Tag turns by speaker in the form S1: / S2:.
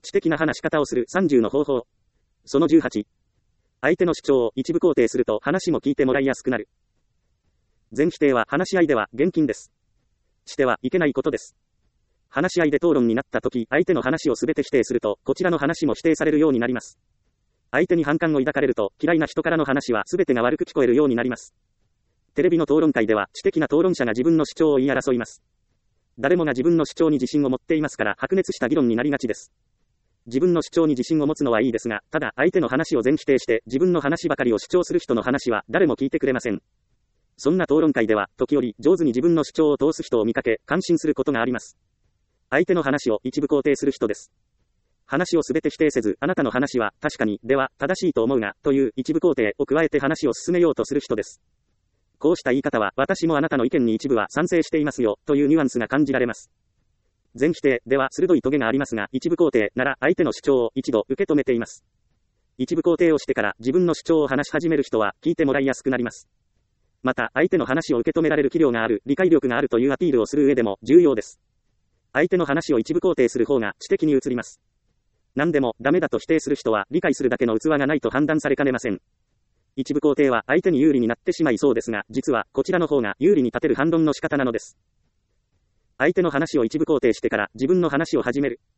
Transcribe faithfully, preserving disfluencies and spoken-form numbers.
S1: 知的な話し方をするさんじゅうの方法。そのじゅうはち。相手の主張を一部肯定すると話も聞いてもらいやすくなる。全否定は話し合いでは厳禁です。してはいけないことです。話し合いで討論になったとき、相手の話をすべて否定すると、こちらの話も否定されるようになります。相手に反感を抱かれると、嫌いな人からの話はすべてが悪く聞こえるようになります。テレビの討論会では、知的な討論者が自分の主張を言い争います。誰もが自分の主張に自信を持っていますから、白熱した議論になりがちです。自分の主張に自信を持つのはいいですが、ただ、相手の話を全否定して、自分の話ばかりを主張する人の話は、誰も聞いてくれません。そんな討論会では、時折、上手に自分の主張を通す人を見かけ、感心することがあります。相手の話を一部肯定する人です。話をすべて否定せず、あなたの話は、確かに、では、正しいと思うが、という一部肯定を加えて話を進めようとする人です。こうした言い方は、私もあなたの意見に一部は賛成していますよ、というニュアンスが感じられます。全否定では鋭いトゲがありますが、一部肯定なら相手の主張を一度受け止めています。一部肯定をしてから自分の主張を話し始める人は聞いてもらいやすくなります。また、相手の話を受け止められる器量がある、理解力があるというアピールをする上でも重要です。相手の話を一部肯定する方が知的に映ります。何でもダメだと否定する人は理解するだけの器がないと判断されかねません。一部肯定は相手に有利になってしまいそうですが、実はこちらの方が有利に立てる反論の仕方なのです。相手の話を一部肯定してから自分の話を始める。